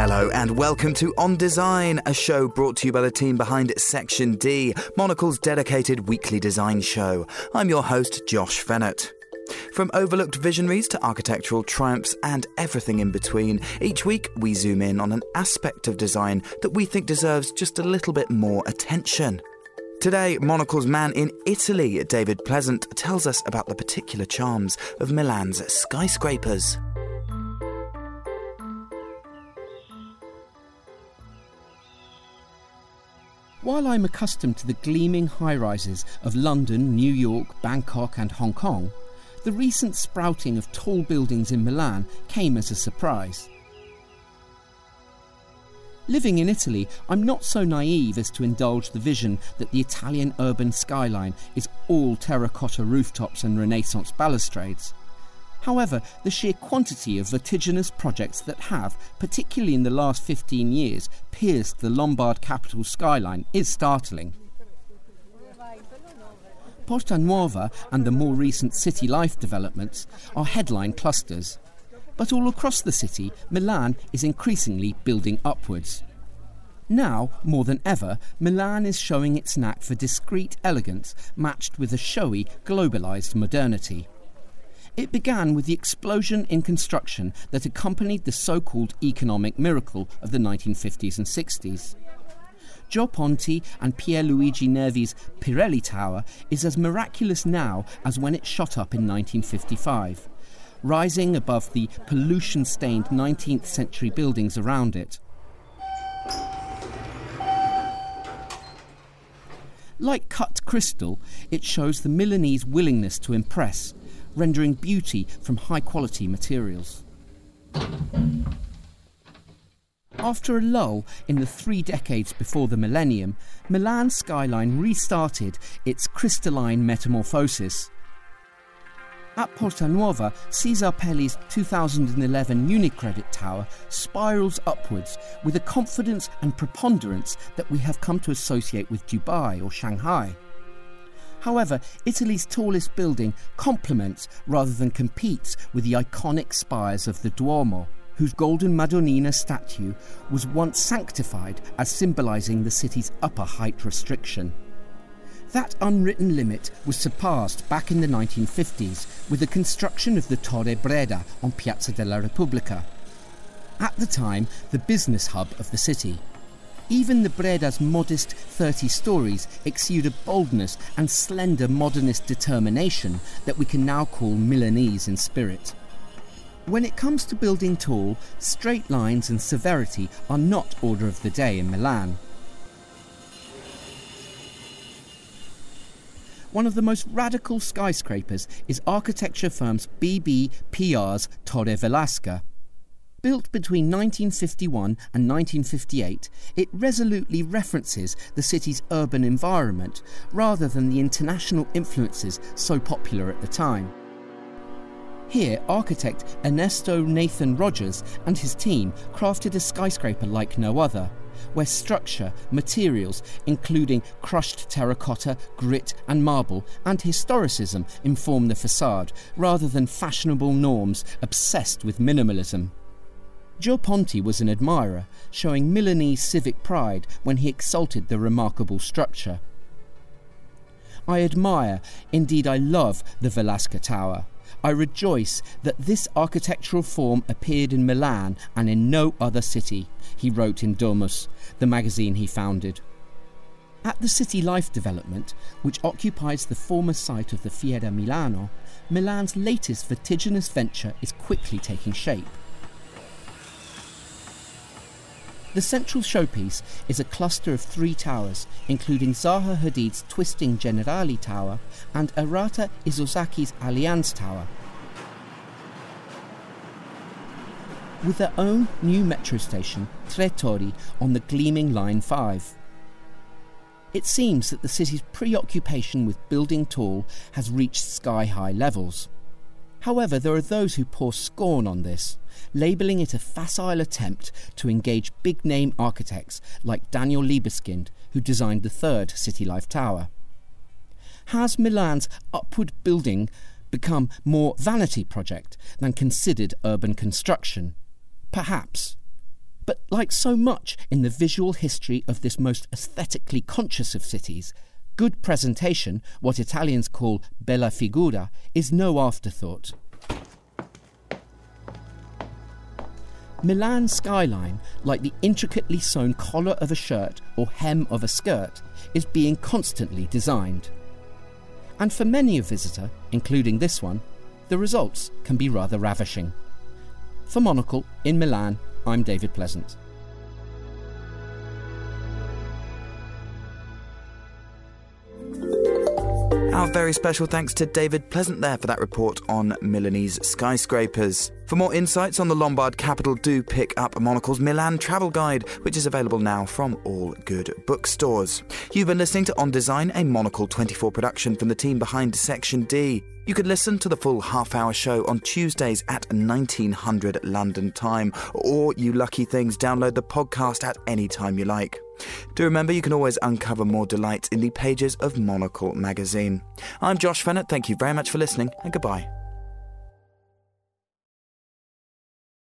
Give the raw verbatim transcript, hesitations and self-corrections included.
Hello and welcome to On Design, a show brought to you by the team behind Section D, Monocle's dedicated weekly design show. I'm your host, Josh Fennett. From overlooked visionaries to architectural triumphs and everything in between, each week we zoom in on an aspect of design that we think deserves just a little bit more attention. Today, Monocle's man in Italy, David Pleasant, tells us about the particular charms of Milan's skyscrapers. While I'm accustomed to the gleaming high-rises of London, New York, Bangkok and Hong Kong, the recent sprouting of tall buildings in Milan came as a surprise. Living in Italy, I'm not so naive as to indulge the vision that the Italian urban skyline is all terracotta rooftops and Renaissance balustrades. However, the sheer quantity of vertiginous projects that have, particularly in the last fifteen years, pierced the Lombard capital skyline is startling. Porta Nuova and the more recent City Life developments are headline clusters. But all across the city, Milan is increasingly building upwards. Now, more than ever, Milan is showing its knack for discreet elegance matched with a showy, globalised modernity. It began with the explosion in construction that accompanied the so-called economic miracle of the nineteen fifties and sixties. Gio Ponti and Pierluigi Nervi's Pirelli Tower is as miraculous now as when it shot up in nineteen fifty-five. Rising above the pollution-stained nineteenth century buildings around it. Like cut crystal, it shows the Milanese willingness to impress, rendering beauty from high-quality materials. After a lull in the three decades before the millennium, Milan's skyline restarted its crystalline metamorphosis. At Porta Nuova, Cesar Pelli's two thousand eleven Unicredit Tower spirals upwards with a confidence and preponderance that we have come to associate with Dubai or Shanghai. However, Italy's tallest building complements rather than competes with the iconic spires of the Duomo, whose golden Madonnina statue was once sanctified as symbolising the city's upper height restriction. That unwritten limit was surpassed back in the nineteen fifties with the construction of the Torre Breda on Piazza della Repubblica. At the time, the business hub of the city. Even the Breda's modest thirty stories exude a boldness and slender modernist determination that we can now call Milanese in spirit. When it comes to building tall, straight lines and severity are not order of the day in Milan. One of the most radical skyscrapers is architecture firms B B P R's Torre Velasca. Built between nineteen fifty-one and nineteen fifty-eight, it resolutely references the city's urban environment rather than the international influences so popular at the time. Here, architect Ernesto Nathan Rogers and his team crafted a skyscraper like no other, where structure, materials, including crushed terracotta, grit and marble, and historicism inform the facade, rather than fashionable norms obsessed with minimalism. Gio Ponti was an admirer, showing Milanese civic pride when he exalted the remarkable structure. I admire, indeed I love, the Velasca Tower. I rejoice that this architectural form appeared in Milan and in no other city, he wrote in Domus, the magazine he founded. At the City Life development, which occupies the former site of the Fiera Milano, Milan's latest vertiginous venture is quickly taking shape. The central showpiece is a cluster of three towers, including Zaha Hadid's twisting Generali Tower and Arata Isozaki's Allianz Tower. With their own new metro station, Tre Torri, on the gleaming Line five. It seems that the city's preoccupation with building tall has reached sky-high levels. However, there are those who pour scorn on this, labelling it a facile attempt to engage big-name architects like Daniel Libeskind, who designed the third City Life Tower. Has Milan's upward building become more vanity project than considered urban construction? Perhaps. But like so much in the visual history of this most aesthetically conscious of cities, good presentation, what Italians call bella figura, is no afterthought. Milan's skyline, like the intricately sewn collar of a shirt or hem of a skirt, is being constantly designed. And for many a visitor, including this one, the results can be rather ravishing. For Monocle in Milan, I'm David Pleasant. Our very special thanks to David Pleasant there for that report on Milanese skyscrapers. For more insights on the Lombard capital, do pick up Monocle's Milan Travel Guide, which is available now from all good bookstores. You've been listening to On Design, a Monocle twenty-four production from the team behind Section D. You can listen to the full half-hour show on Tuesdays at nineteen hundred London time, or, you lucky things, download the podcast at any time you like. Do remember you can always uncover more delights in the pages of Monocle magazine. I'm Josh Fennett, thank you very much for listening, and goodbye.